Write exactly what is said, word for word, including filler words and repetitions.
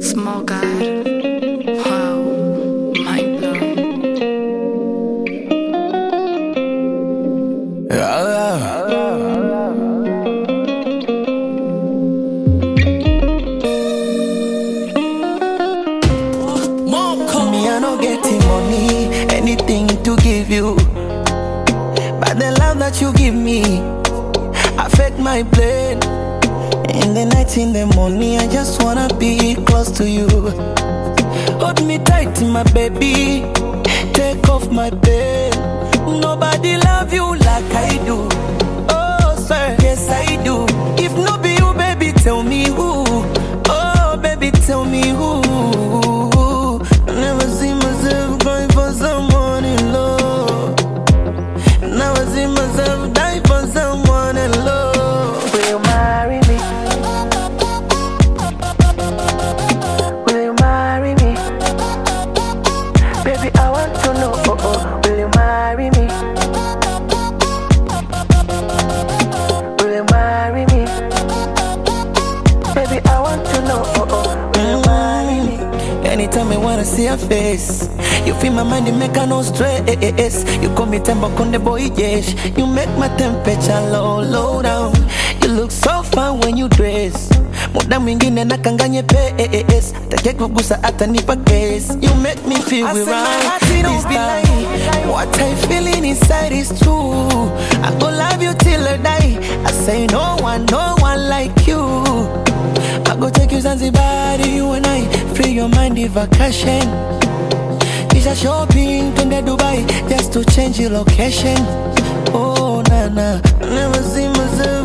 Small God. Wow. Mind blown. Yeah, yeah. Me, I no getting money, anything to give you, but the love that you give me affect my brain. In the night, in the morning, I just wanna be close to you. Hold me tight, my baby. Take off my pain. Nobody love you like I do. Oh, sir, yes I do. If no be you, baby, tell me who. Oh, baby, tell me who. I never see myself going for someone in love. Never see myself die for someone in love. Will you marry me? Will you marry me? Baby, I want to know. Oh, oh. Will you marry me? Will you marry me? Baby, I want to know. Oh, oh. Will you marry me? Anytime I wanna see your face, you feel my mind, you make her no stress. You call me temper on the boy, yes. You make my temperature low, low down. You look so fine when you dress. Muda mwingine nakanganye pace. Take kugusa hata nipa case. You make me feel we right this time. What I feeling inside is true. I go love you till I die. I say no one, no one like you. I go take you Zanzibar, you and I. Free your mind, the vacation. Kisha shopping, twende Dubai, just to change your location. Oh, na na, never see myself